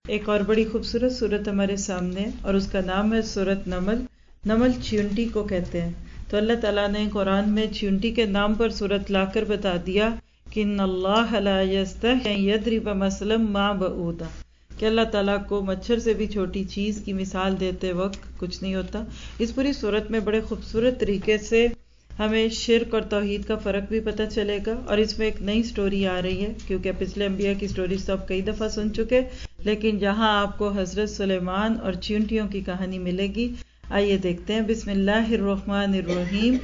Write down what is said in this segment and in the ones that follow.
ایک اور بڑی خوبصورت صورت ہمارے سامنے ہے اور اس کا نام ہے سورت نمل. نمل چیونٹی کو کہتے ہیں. تو اللہ تعالیٰ نے قرآن میں چیونٹی کے نام پر صورت لا کر بتا دیا کہ ان اللہ لا یستحی ان یضرب مثلا ما بعوضہ، کہ اللہ تعالیٰ کو مچھر سے بھی چھوٹی چیز کی مثال دیتے وقت کچھ نہیں ہوتا. اس پوری صورت میں بڑے خوبصورت طریقے سے ہمیں شرک اور توحید کا فرق بھی پتہ چلے گا، اور اس میں ایک نئی سٹوری آ رہی ہے کیونکہ پچھلے انبیاء کی سٹوریز تو آپ کئی دفعہ سن چکے، لیکن جہاں آپ کو حضرت سلیمان اور چیونٹیوں کی کہانی ملے گی. آئیے دیکھتے ہیں. بسم اللہ الرحمن الرحیم.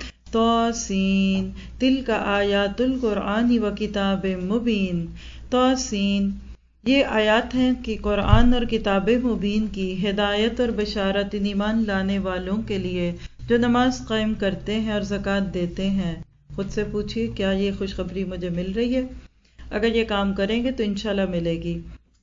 طاسین تلک آیات القرآن و کتاب مبین. طاسین یہ آیات ہیں کہ قرآن اور کتاب مبین کی ہدایت اور بشارت ان ایمان لانے والوں کے لیے جو نماز قائم کرتے ہیں اور زکوٰۃ دیتے ہیں. خود سے پوچھیے کیا یہ خوشخبری مجھے مل رہی ہے؟ اگر یہ کام کریں گے تو انشاءاللہ ملے گی.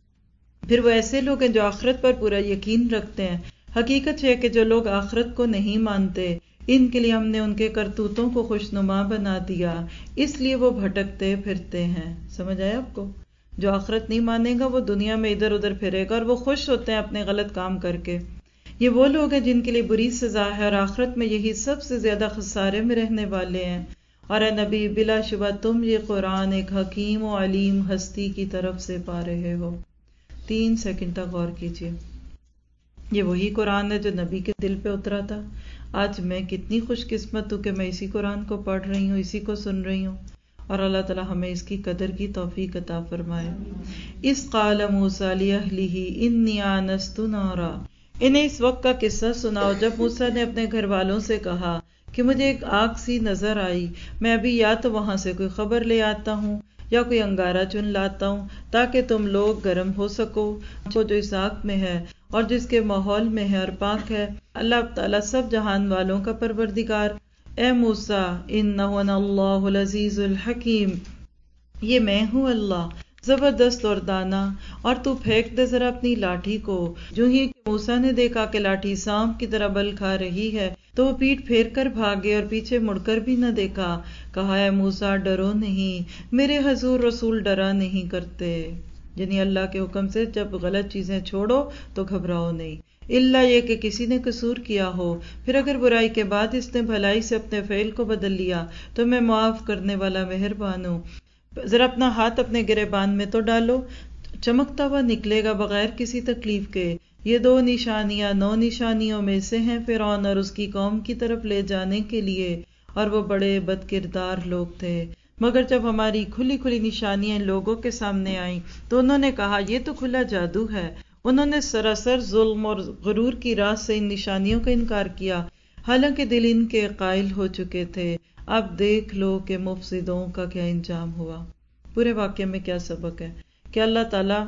پھر وہ ایسے لوگ ہیں جو آخرت پر پورا یقین رکھتے ہیں. حقیقت ہے کہ جو لوگ آخرت کو نہیں مانتے ان کے لیے ہم نے ان کے کرتوتوں کو خوشنما بنا دیا، اس لیے وہ بھٹکتے پھرتے ہیں. سمجھ آیا آپ کو؟ جو آخرت نہیں مانے گا وہ دنیا میں ادھر ادھر پھرے گا اور وہ خوش ہوتے ہیں اپنے غلط کام کر کے. یہ وہ لوگ ہیں جن کے لیے بری سزا ہے اور آخرت میں یہی سب سے زیادہ خسارے میں رہنے والے ہیں. اور اے نبی بلا شبہ تم یہ قرآن ایک حکیم و علیم ہستی کی طرف سے پا رہے ہو. 3 سیکنڈ تک غور کیجیے. یہ وہی قرآن ہے جو نبی کے دل پہ اترا تھا. آج میں کتنی خوش قسمت ہوں کہ میں اسی قرآن کو پڑھ رہی ہوں، اسی کو سن رہی ہوں، اور اللہ تعالیٰ ہمیں اس کی قدر کی توفیق عطا فرمائے. اذ قال موسیٰ لأہلہ انی آنست نارا. انہیں اس وقت کا قصہ سناؤ جب موسیٰ نے اپنے گھر والوں سے کہا کہ مجھے ایک آگ سی نظر آئی، میں ابھی یا تو وہاں سے کوئی خبر لے آتا ہوں یا کوئی انگارہ چن لاتا ہوں تاکہ تم لوگ گرم ہو سکو. جو اس آگ میں ہے اور جس کے ماحول میں ہے اور پاک ہے، اللہ تعالیٰ سب جہان والوں کا پروردگار. اے موسیٰ انہ انا اللہ العزیز الحکیم، یہ میں ہوں اللہ زبردست اور دانا. اور تو پھینک دے ذرا اپنی لاٹھی کو. جو ہی موسیٰ نے دیکھا کہ لاٹھی سانپ کی طرح بل کھا رہی ہے تو وہ پیٹھ پھیر کر بھاگے اور پیچھے مڑ کر بھی نہ دیکھا. کہا اے موسیٰ ڈرو نہیں، میرے حضور رسول ڈرا نہیں کرتے. یعنی اللہ کے حکم سے جب غلط چیزیں چھوڑو تو گھبراؤ نہیں، الا یہ کہ کسی نے قصور کیا ہو، پھر اگر برائی کے بعد اس نے بھلائی سے اپنے فعل کو بدل لیا تو میں معاف کرنے والا مہربان ہوں. ذرا اپنا ہاتھ اپنے گریبان میں تو ڈالو، چمکتا ہوا نکلے گا بغیر کسی تکلیف کے. یہ 2 نشانیاں 9 نشانیوں میں سے ہیں فرعون اور اس کی قوم کی طرف لے جانے کے لیے، اور وہ بڑے بد کردار لوگ تھے. مگر جب ہماری کھلی کھلی نشانیاں ان لوگوں کے سامنے آئیں تو انہوں نے کہا یہ تو کھلا جادو ہے. انہوں نے سراسر ظلم اور غرور کی راہ سے ان نشانیوں کا انکار کیا، حالانکہ دل ان کے قائل ہو چکے تھے. اب دیکھ لو کہ مفسدوں کا کیا انجام ہوا. پورے واقعے میں کیا سبق ہے کہ اللہ تعالیٰ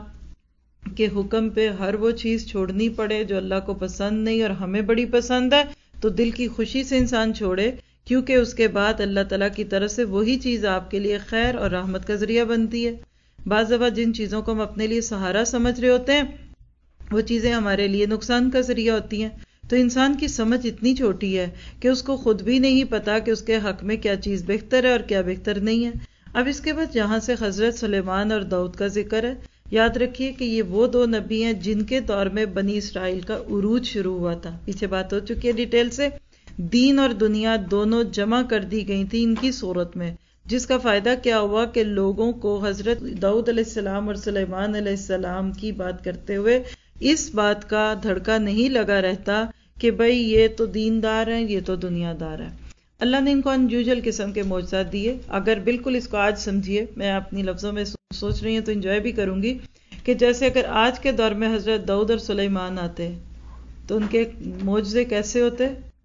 کے حکم پہ ہر وہ چیز چھوڑنی پڑے جو اللہ کو پسند نہیں اور ہمیں بڑی پسند ہے، تو دل کی خوشی سے انسان چھوڑے، کیونکہ اس کے بعد اللہ تعالیٰ کی طرف سے وہی چیز آپ کے لیے خیر اور رحمت کا ذریعہ بنتی ہے. بعض دفعہ جن چیزوں کو ہم اپنے لیے سہارا سمجھ رہے ہوتے ہیں وہ چیزیں ہمارے لیے نقصان کا ذریعہ ہوتی ہیں. تو انسان کی سمجھ اتنی چھوٹی ہے کہ اس کو خود بھی نہیں پتا کہ اس کے حق میں کیا چیز بہتر ہے اور کیا بہتر نہیں ہے. اب اس کے بعد جہاں سے حضرت سلیمان اور داؤد کا ذکر ہے، یاد رکھیے کہ یہ وہ 2 نبی ہیں جن کے دور میں بنی اسرائیل کا عروج شروع ہوا تھا. پیچھے بات ہو چکی ہے ڈیٹیل سے. دین اور دنیا دونوں جمع کر دی گئی تھی ان کی صورت میں، جس کا فائدہ کیا ہوا کہ لوگوں کو حضرت داؤد علیہ السلام اور سلیمان علیہ السلام کی بات کرتے ہوئے اس بات کا دھڑکا نہیں لگا رہتا کہ بھئی یہ تو دیندار ہیں، یہ تو دنیا دار ہیں. اللہ نے ان کو انیوژل قسم کے معجزات دیے. اگر بالکل اس کو آج سمجھیے، میں اپنی لفظوں میں سوچ رہی ہوں تو انجوائے بھی کروں گی، کہ جیسے اگر آج کے دور میں حضرت داؤد اور سلیمان آتے تو ان کے معجزے کیسے ہوتے؟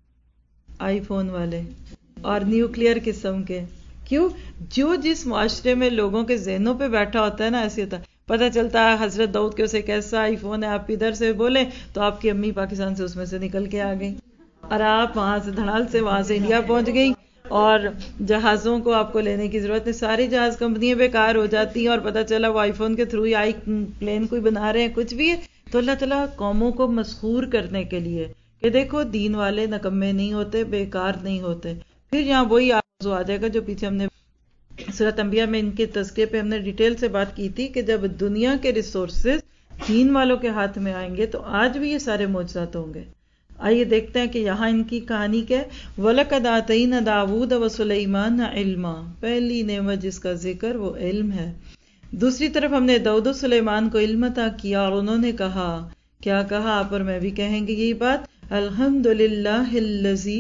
آئی فون والے اور نیوکلیئر قسم کے. کیوں؟ جو جس معاشرے میں لوگوں کے ذہنوں پہ بیٹھا ہوتا ہے نا، ایسے ہوتا ہے. پتہ چلتا ہے حضرت داؤد کے اسے کیسا آئی فون ہے، آپ ادھر سے بولیں تو آپ کی امی پاکستان سے اس میں سے نکل کے آ گئی، اور آپ وہاں سے دھڑال سے وہاں سے انڈیا پہنچ گئی، اور جہازوں کو آپ کو لینے کی ضرورت نہیں، ساری جہاز کمپنیاں بیکار ہو جاتی ہیں، اور پتہ چلا وہ آئی فون کے تھرو ہی آئی پلین کوئی بنا رہے ہیں، کچھ بھی ہے. تو اللہ تعالیٰ قوموں کو مسحور کرنے کے لیے کہ دیکھو دین والے نکمے نہیں ہوتے، بیکار نہیں ہوتے. پھر یہاں وہی موضوع آ جائے گا جو پیچھے ہم نے سورۃ انبیاء میں ان کے تذکرے پہ ہم نے ڈیٹیل سے بات کی تھی، کہ جب دنیا کے ریسورسز دین والوں کے ہاتھ میں آئیں گے تو آج بھی یہ سارے معجزات ہوں گے. آئیے دیکھتے ہیں کہ یہاں ان کی کہانی کیا ہے. وَلَقَدْ آتَيْنَا دَاوُودَ وَسُلَيْمَانَ عِلْمًا، پہلی نعمت جس کا ذکر وہ علم ہے. دوسری طرف ہم نے داؤد و سلیمان کو علم عطا کیا اور انہوں نے کہا، کیا کہا، آپ اور میں بھی کہیں گے یہی بات، الحمدللہ الذی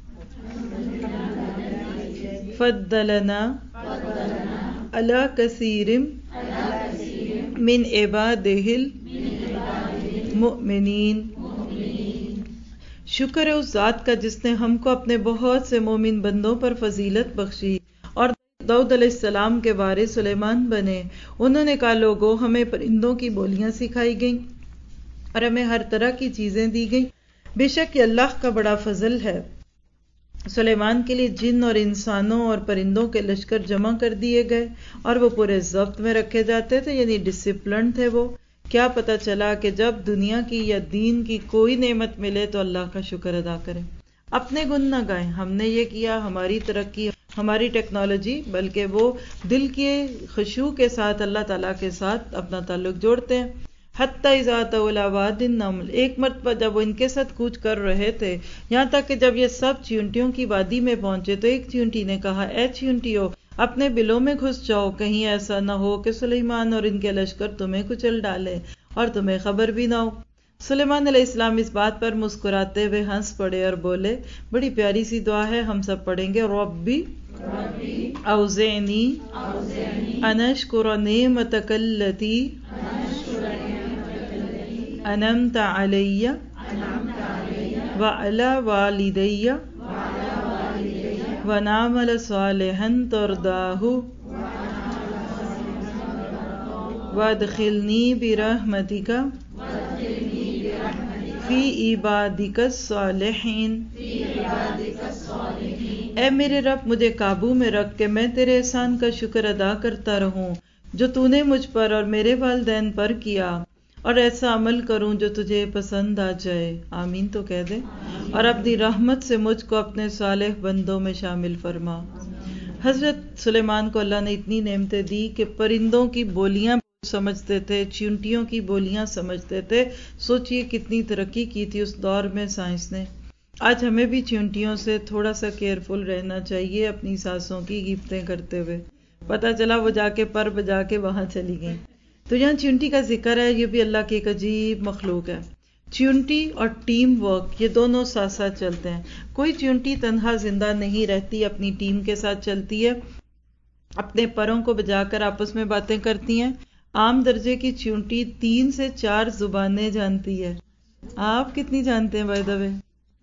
فضلنا علی کثیر من عبادہ المؤمنین. شکر ہے اس ذات کا جس نے ہم کو اپنے بہت سے مومن بندوں پر فضیلت بخشی. اور داؤد علیہ السلام کے وارث سلیمان بنے. انہوں نے کہا، لوگوں ہمیں پرندوں کی بولیاں سکھائی گئیں اور ہمیں ہر طرح کی چیزیں دی گئیں. بے شک یہ اللہ کا بڑا فضل ہے. سلیمان کے لیے جن اور انسانوں اور پرندوں کے لشکر جمع کر دیے گئے اور وہ پورے ضبط میں رکھے جاتے تھے، یعنی ڈسپلن تھے وہ. کیا پتہ چلا کہ جب دنیا کی یا دین کی کوئی نعمت ملے تو اللہ کا شکر ادا کریں، اپنے گن نہ گائیں ہم نے یہ کیا، ہماری ترقی، ہماری ٹیکنالوجی، بلکہ وہ دل کے خشوع کے ساتھ اللہ تعالیٰ کے ساتھ اپنا تعلق جوڑتے ہیں. حتی اذا اتوا الی واد النمل، ایک مرتبہ جب وہ ان کے ساتھ کوچ کر رہے تھے، یہاں تک کہ جب یہ سب چیونٹیوں کی وادی میں پہنچے تو ایک چیونٹی نے کہا، اے چیونٹیوں اپنے بلوں میں گھس جاؤ، کہیں ایسا نہ ہو کہ سلیمان اور ان کے لشکر تمہیں کچل ڈالے اور تمہیں خبر بھی نہ ہو. سلیمان علیہ السلام اس بات پر مسکراتے ہوئے ہنس پڑے اور بولے، بڑی پیاری سی دعا ہے، ہم سب پڑھیں گے، ربی اوزعنی ان اشکر نعمتک التی انعمت علی وعلی والدی ونعمل صالحا ترضاہ وادخلنی برحمتک فی عبادک الصالحین. اے میرے رب مجھے قابو میں رکھ کہ میں تیرے احسان کا شکر ادا کرتا رہوں جو تو نے مجھ پر اور میرے والدین پر کیا، اور ایسا عمل کروں جو تجھے پسند آ جائے. آمین تو کہہ دے. اور اپنی رحمت سے مجھ کو اپنے صالح بندوں میں شامل فرما. حضرت سلیمان کو اللہ نے اتنی نعمتیں دی کہ پرندوں کی بولیاں سمجھتے تھے، چیونٹیوں کی بولیاں سمجھتے تھے. سوچئے کتنی ترقی کی تھی اس دور میں سائنس نے. آج ہمیں بھی چیونٹیوں سے تھوڑا سا کیئرفل رہنا چاہیے اپنی سانسوں کی گفتیں کرتے ہوئے. پتہ چلا وہ جا کے پر بجا کے وہاں چلی گئیں. تو یہاں چیونٹی کا ذکر ہے، یہ بھی اللہ کی ایک عجیب مخلوق ہے. چیونٹی اور ٹیم ورک یہ دونوں ساتھ ساتھ چلتے ہیں. کوئی چیونٹی تنہا زندہ نہیں رہتی، اپنی ٹیم کے ساتھ چلتی ہے، اپنے پروں کو بجا کر آپس میں باتیں کرتی ہیں. عام درجے کی چیونٹی 3 سے 4 زبانیں جانتی ہے. آپ کتنی جانتے ہیں بائی دا وے؟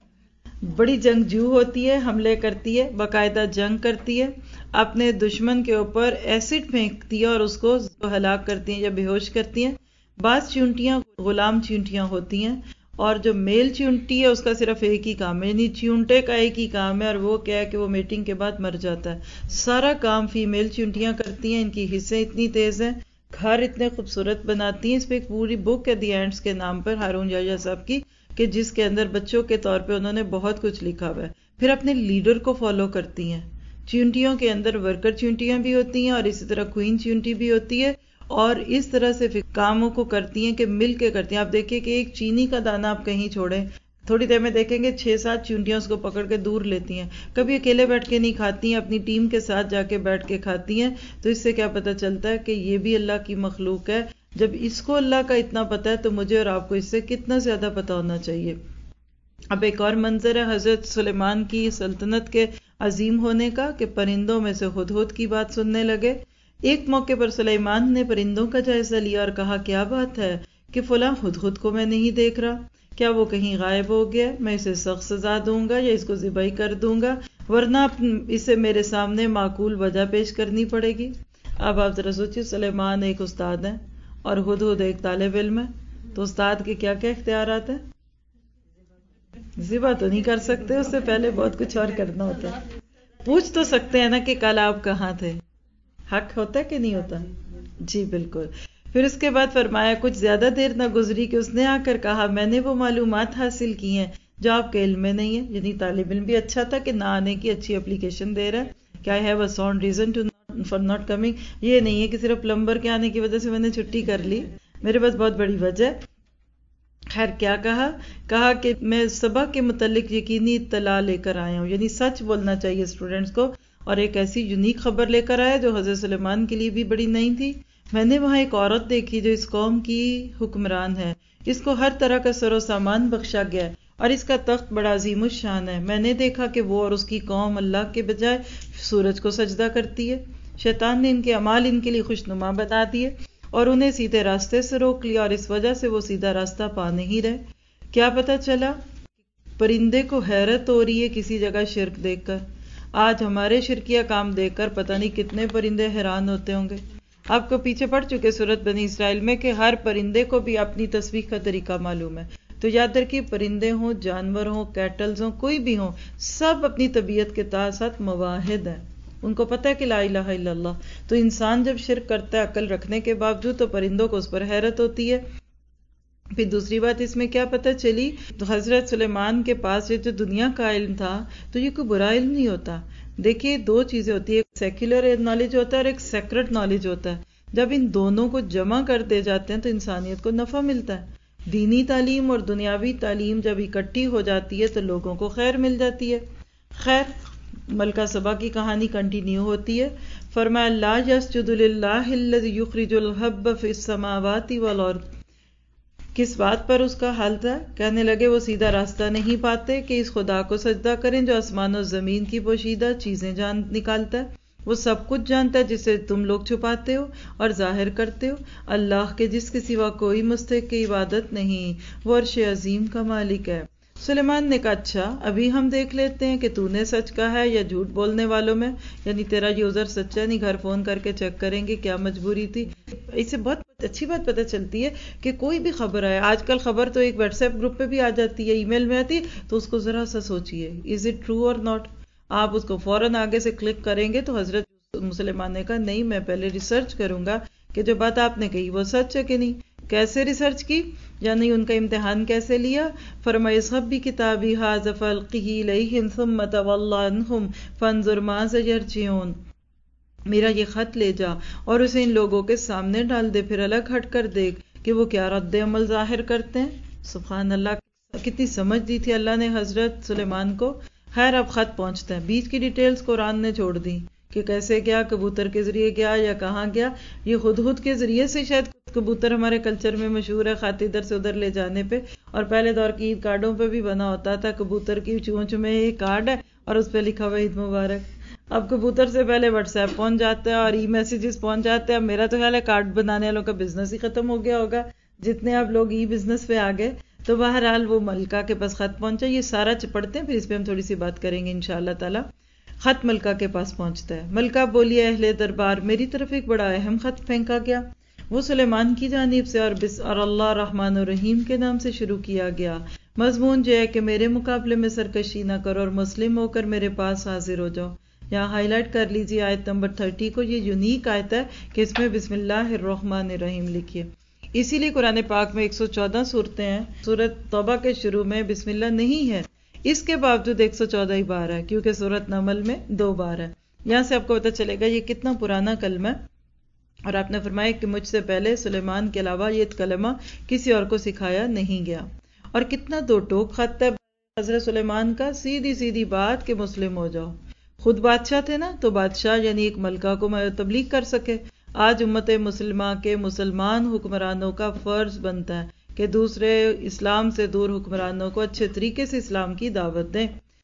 بڑی جنگجو ہوتی ہے، حملے کرتی ہے، باقاعدہ جنگ کرتی ہے، اپنے دشمن کے اوپر ایسڈ پھینکتی ہے اور اس کو ہلاک کرتی ہیں یا بے ہوش کرتی ہیں. بعض چیونٹیاں غلام چیونٹیاں ہوتی ہیں، اور جو میل چیونٹی ہے اس کا صرف ایک ہی کام ہے، یعنی چیونٹے کا ایک ہی کام ہے، اور وہ کیا ہے کہ وہ میٹنگ کے بعد مر جاتا ہے. سارا کام فیمیل چیونٹیاں کرتی ہیں. ان کی حصیں اتنی تیز ہیں، گھر اتنے خوبصورت بناتی ہیں. اس پہ ایک پوری بک ہے دی اینڈس کے نام پر ہارون یحییٰ صاحب کی، کہ جس کے اندر بچوں کے طور پہ انہوں نے بہت کچھ لکھا ہوا ہے. پھر اپنے لیڈر کو فالو کرتی ہیں. چیونٹیوں کے اندر ورکر چیونٹیاں بھی ہوتی ہیں اور اسی طرح کوئین چیونٹی بھی ہوتی ہے، اور اس طرح سے کاموں کو کرتی ہیں کہ مل کے کرتی ہیں. آپ دیکھیں کہ ایک چینی کا دانہ آپ کہیں چھوڑیں، تھوڑی دیر میں دیکھیں گے 6-7 چیونٹیاں اس کو پکڑ کے دور لیتی ہیں. کبھی اکیلے بیٹھ کے نہیں کھاتی ہیں، اپنی ٹیم کے ساتھ جا کے بیٹھ کے کھاتی ہیں. تو اس سے کیا پتہ چلتا ہے کہ یہ بھی اللہ کی مخلوق ہے. جب اس کو اللہ کا اتنا پتہ ہے تو مجھے اور آپ کو اس سے کتنا زیادہ پتہ ہونا چاہیے. اب ایک اور منظر ہے حضرت سلیمان کی سلطنت کے عظیم ہونے کا، کہ پرندوں میں سے ہدہد کی بات سننے لگے. ایک موقع پر سلیمان نے پرندوں کا جائزہ لیا اور کہا، کیا بات ہے کہ فلاں ہدہد کو میں نہیں دیکھ رہا، کیا وہ کہیں غائب ہو گیا؟ میں اسے سخت سزا دوں گا یا اس کو ذبح کر دوں گا، ورنہ اسے میرے سامنے معقول وجہ پیش کرنی پڑے گی. اب آپ ذرا سوچیے، سلیمان ایک استاد ہے اور ہدہد ایک طالب علم ہے، تو استاد کے کیا کیا اختیارات ہیں؟ ذبح تو نہیں کر سکتے، اس سے پہلے بہت کچھ اور کرنا ہوتا ہے. پوچھ تو سکتے ہیں نا کہ کل آپ کہاں تھے. حق ہوتا ہے کہ نہیں ہوتا؟ جی بالکل. پھر اس کے بعد فرمایا، کچھ زیادہ دیر نہ گزری کہ اس نے آ کر کہا، میں نے وہ معلومات حاصل کی ہیں جو آپ کے علم میں نہیں ہے. یعنی طالب علم بھی اچھا تھا کہ نہ آنے کی اچھی اپلیکیشن دے رہا ہے کہ I have a sound reason for not coming. یہ نہیں ہے کہ صرف پلمبر کے آنے کی وجہ سے میں نے چھٹی کر لی. میرے پاس بہت بڑی وجہ ہے. خیر کیا کہا کہ میں سبا کے متعلق یقینی اطلاع لے کر آیا ہوں، یعنی سچ بولنا چاہیے اسٹوڈنٹس کو، اور ایک ایسی یونیک خبر لے کر آیا جو حضرت سلیمان کے لیے بھی بڑی نئی تھی. میں نے وہاں ایک عورت دیکھی جو اس قوم کی حکمران ہے، اس کو ہر طرح کا سر و سامان بخشا گیا ہے اور اس کا تخت بڑا عظیم الشان ہے. میں نے دیکھا کہ وہ اور اس کی قوم اللہ کے بجائے سورج کو سجدہ کرتی ہے. شیطان نے ان کے اعمال ان کے لیے خوشنما بتا دیے اور انہیں سیدھے راستے سے روک لیا، اور اس وجہ سے وہ سیدھا راستہ پا نہیں رہے. کیا پتا چلا؟ پرندے کو حیرت ہو رہی ہے کسی جگہ شرک دیکھ کر. آج ہمارے شرکیہ کام دیکھ کر پتہ نہیں کتنے پرندے حیران ہوتے ہوں گے. آپ کو پیچھے پڑ چکے سورت بنی اسرائیل میں کہ ہر پرندے کو بھی اپنی تسبیح کا طریقہ معلوم ہے. تو یاد رکھیے، پرندے ہوں، جانور ہوں، کیٹلز ہوں، کوئی بھی ہوں، سب اپنی طبیعت کے ساتھ مواحد ہیں. ان کو پتہ ہے کہ لا الہ الا اللہ. تو انسان جب شرک کرتا ہے عقل رکھنے کے باوجود، تو پرندوں کو اس پر حیرت ہوتی ہے. پھر دوسری بات اس میں کیا پتہ چلی، تو حضرت سلیمان کے پاس یہ جو دنیا کا علم تھا، تو یہ کوئی برا علم نہیں ہوتا. دیکھیے دو چیزیں ہوتی ہیں، ایک سیکولر نالج ہوتا ہے اور ایک سیکرٹ نالج ہوتا ہے. جب ان دونوں کو جمع کر دے جاتے ہیں تو انسانیت کو نفع ملتا ہے. دینی تعلیم اور دنیاوی تعلیم جب اکٹھی ہو جاتی ہے تو لوگوں کو خیر مل جاتی ہے. خیر، ملکہ سبا کی کہانی کنٹینیو ہوتی ہے. فرمایا لا یسجد للہ الذی یخرج الحب فی السماوات والارض. کس بات پر اس کا حل تھا؟ کہنے لگے وہ سیدھا راستہ نہیں پاتے کہ اس خدا کو سجدہ کریں جو آسمان و زمین کی پوشیدہ چیزیں نکالتا ہے. وہ سب کچھ جانتا ہے جسے تم لوگ چھپاتے ہو اور ظاہر کرتے ہو. اللہ کے جس کے سوا کوئی مستحق کی عبادت نہیں، وہ عرش عظیم کا مالک ہے. سلیمان نے کہا اچھا ابھی ہم دیکھ لیتے ہیں کہ تو نے سچ کہا ہے یا جھوٹ بولنے والوں میں، یعنی تیرا یوزر سچا نہیں، گھر فون کر کے چیک کریں گے کیا مجبوری تھی. اس سے بہت اچھی بات پتہ چلتی ہے کہ کوئی بھی خبر آئے، آج کل خبر تو ایک واٹس ایپ گروپ پہ بھی آ جاتی ہے، ای میل میں آتی ہے، تو اس کو ذرا سا سوچئے از اٹ ٹرو اور ناٹ. آپ اس کو فوراً آگے سے کلک کریں گے. تو حضرت مسلمان نے کہا نہیں، میں پہلے ریسرچ کروں گا کہ جو بات آپ نے کہی وہ سچ ہے کہ نہیں. کیسے ریسرچ کی، یعنی ان کا امتحان کیسے لیا؟ فرمایا اذهب بکتابی ھذا فالقہ الیہم ثم تول عنہم فانظر ماذا یرجعون. میرا یہ خط لے جا اور اسے ان لوگوں کے سامنے ڈال دے، پھر الگ ہٹ کر دیکھ کہ وہ کیا رد عمل ظاہر کرتے ہیں. سبحان اللہ، کتنی سمجھ دی تھی اللہ نے حضرت سلیمان کو. خیر اب خط پہنچتا ہے، بیچ کی ڈیٹیلز قرآن نے چھوڑ دی کہ کیسے گیا، کبوتر کے ذریعے گیا یا کہاں گیا. یہ ہدہد کے ذریعے سے شاید کبوتر ہمارے کلچر میں مشہور ہے، خط ادھر سے ادھر لے جانے پہ. اور پہلے دور کی عید کارڈوں پہ بھی بنا ہوتا تھا کبوتر کی چونچ میں ایک کارڈ ہے اور اس پہ لکھا ہوا عید مبارک. اب کبوتر سے پہلے واٹس ایپ پہنچ جاتا ہے اور ای میسیجز پہنچ جاتے ہیں. اب میرا تو خیال ہے کارڈ بنانے والوں کا بزنس ہی ختم ہو گیا ہوگا، جتنے اب لوگ ای بزنس پہ آ گئے. تو بہرحال وہ ملکہ کے پاس خط پہنچا. یہ سارا پڑھتے ہیں پھر اس پہ ہم تھوڑی سی بات کریں گے انشاءاللہ تعالی. خط ملکہ کے پاس پہنچتا ہے. ملکہ بولی اہل دربار، میری طرف ایک بڑا اہم خط پھینکا گیا. وہ سلیمان کی جانب سے اور اللہ رحمان الرحیم کے نام سے شروع کیا گیا. مضمون یہ ہے کہ میرے مقابلے میں سرکشی نہ کرو اور مسلم ہو کر میرے پاس حاضر ہو جاؤ. یہاں ہائی لائٹ کر لیجیے آیت نمبر 30 کو. یہ یونیک آیت ہے کہ اس میں بسم اللہ الرحمن الرحیم لکھیے. اسی لیے قرآن پاک میں 114 صورتیں ہیں. سورت توبہ کے شروع میں بسم اللہ نہیں ہے، اس کے باوجود 114 ہی بار ہے، کیونکہ سورت نمل میں 2 بار ہے. یہاں سے آپ کو پتہ چلے گا یہ کتنا پرانا کلمہ ہے. اور آپ نے فرمایا کہ مجھ سے پہلے سلیمان کے علاوہ یہ کلمہ کسی اور کو سکھایا نہیں گیا. اور کتنا دو ٹوک خط ہے حضرت سلیمان کا. سیدھی سیدھی بات کہ مسلم ہو جاؤ. خود بادشاہ تھے نا، تو بادشاہ یعنی ایک ملکہ کو تبلیغ کر سکے. آج امت مسلمہ کے مسلمان حکمرانوں کا فرض بنتا ہے کہ دوسرے اسلام سے دور حکمرانوں کو اچھے طریقے سے اسلام کی دعوت دیں.